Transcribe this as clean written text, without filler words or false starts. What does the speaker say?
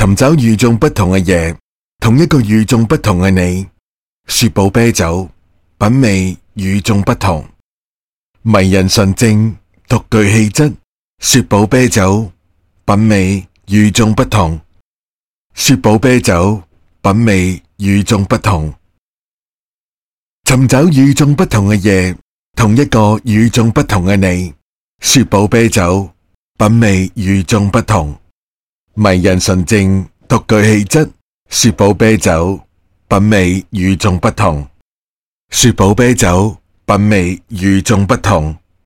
尋找與眾不同嘅嘢，同一個與眾不同嘅你。雪寶啤酒，品味與眾不同，迷人純正，獨具氣質。雪寶啤酒，品味與眾不同。雪寶啤酒，品味與眾不同。尋找與眾不同嘅嘢，同一個與眾不同嘅你。雪寶啤酒，品味與眾不同，迷人純正，獨具氣質。雪寶啤酒，品味與眾不同。雪寶啤酒，品味與眾不同。